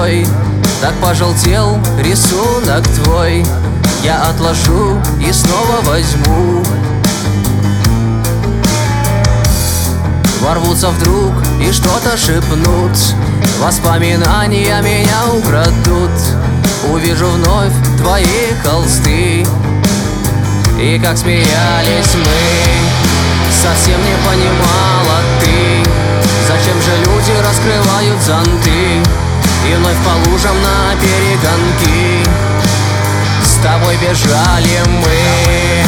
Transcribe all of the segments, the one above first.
мечтой. Так пожелтел рисунок твой. Я отложу и снова возьму. Ворвутся вдруг и что-то шепнут, воспоминания меня украдут. Увижу вновь твои холсты, и как смеялись мы. Совсем не понимала ты, зачем же люди раскрывают зонты, и вновь по лужам на перегонки с тобой бежали мы.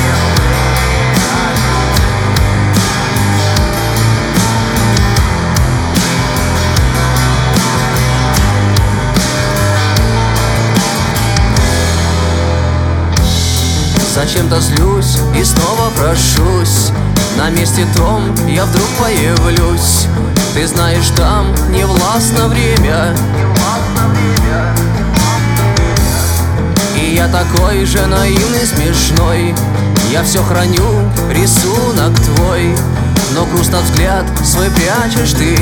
Зачем-то злюсь и снова прошусь. На месте том я вдруг появлюсь. Ты знаешь, там не властно время, и я такой же наивный, смешной. Я все храню, рисунок твой, но грустно взгляд свой прячешь ты.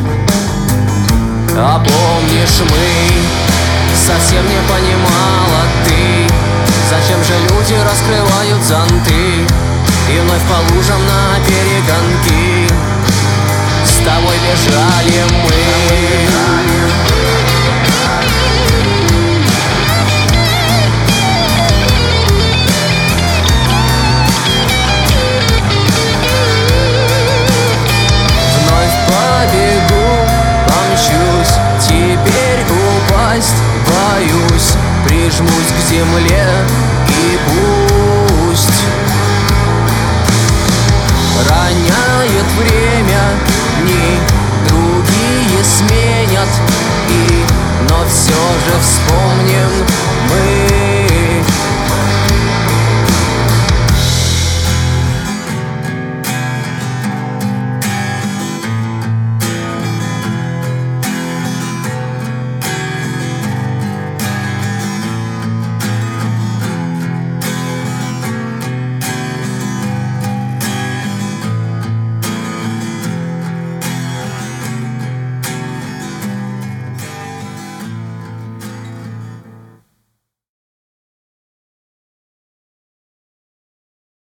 А помнишь, мы совсем не понимала ты, зачем же люди раскрывают зонты, и вновь по лужам на перегонки с тобой бежали мы. Вновь побегу, помчусь, теперь упасть боюсь. Прижмусь к земле,